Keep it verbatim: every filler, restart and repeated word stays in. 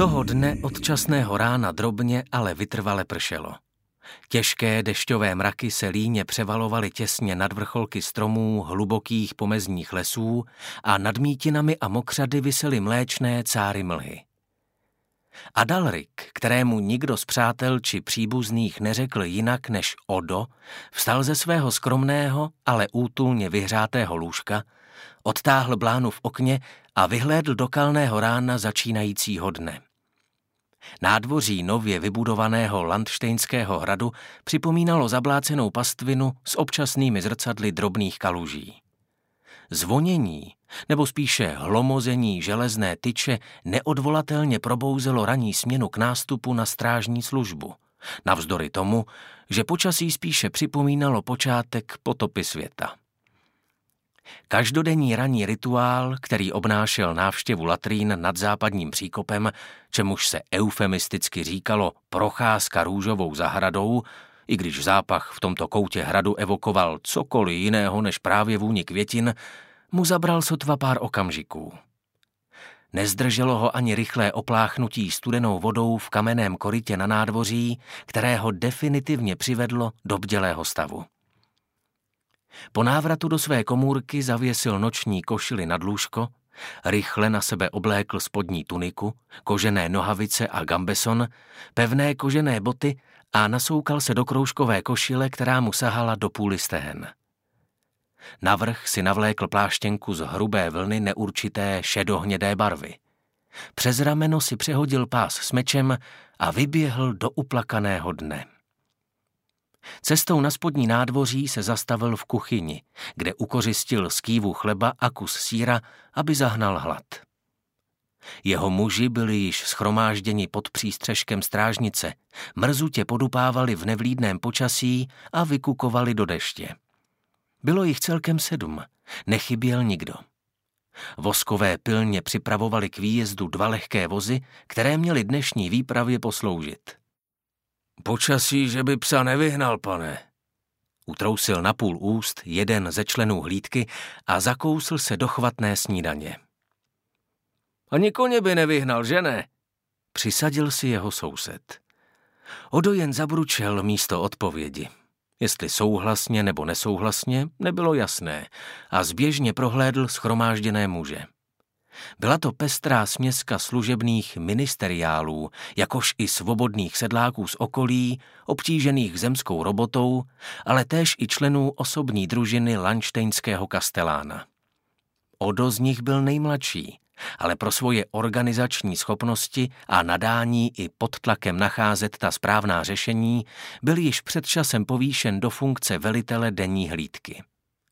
Toho dne od časného rána drobně, ale vytrvale pršelo. Těžké dešťové mraky se líně převalovaly těsně nad vrcholky stromů hlubokých pomezních lesů a nad mítinami a mokřady visely mléčné cáry mlhy. Adalrik, kterému nikdo z přátel či příbuzných neřekl jinak než Odo, vstal ze svého skromného, ale útulně vyhřátého lůžka, odtáhl blánu v okně a vyhlédl do kalného rána začínajícího dne. Nádvoří nově vybudovaného Landštejnského hradu připomínalo zablácenou pastvinu s občasnými zrcadly drobných kaluží. Zvonění, nebo spíše hlomození železné tyče neodvolatelně probouzelo ranní směnu k nástupu na strážní službu, navzdory tomu, že počasí spíše připomínalo počátek potopy světa. Každodenní ranní rituál, který obnášel návštěvu latrín nad západním příkopem, čemuž se eufemisticky říkalo procházka růžovou zahradou, i když zápach v tomto koutě hradu evokoval cokoliv jiného než právě vůni květin, mu zabral sotva pár okamžiků. Nezdrželo ho ani rychlé opláchnutí studenou vodou v kamenném korytě na nádvoří, které ho definitivně přivedlo do bdělého stavu. Po návratu do své komůrky zavěsil noční košili nad lůžko, rychle na sebe oblékl spodní tuniku, kožené nohavice a gambeson, pevné kožené boty a nasoukal se do kroužkové košile, která mu sahala do půly stehen. Navrch si navlékl pláštěnku z hrubé vlny neurčité šedohnědé barvy. Přes rameno si přehodil pás s mečem a vyběhl do uplakaného dne. Cestou na spodní nádvoří se zastavil v kuchyni, kde ukořistil skývu chleba a kus sýra, aby zahnal hlad. Jeho muži byli již shromážděni pod přístřeškem strážnice, mrzutě podupávali v nevlídném počasí a vykukovali do deště. Bylo jich celkem sedm, nechyběl nikdo. Voskové pilně připravovali k výjezdu dva lehké vozy, které měly dnešní výpravě posloužit. Počasí, že by psa nevyhnal, pane. Utrousil na půl úst jeden ze členů hlídky a zakousl se do chvatné snídaně. Ani koně by nevyhnal, že ne? Přisadil si jeho soused. Odo jen zabručel místo odpovědi. Jestli souhlasně nebo nesouhlasně, nebylo jasné a zběžně prohlédl shromážděné muže. Byla to pestrá směska služebných ministeriálů, jakož i svobodných sedláků z okolí, obtížených zemskou robotou, ale též i členů osobní družiny Landštejnského kastelána. Odo z nich byl nejmladší, ale pro svoje organizační schopnosti a nadání i pod tlakem nacházet ta správná řešení byl již před časem povýšen do funkce velitele denní hlídky.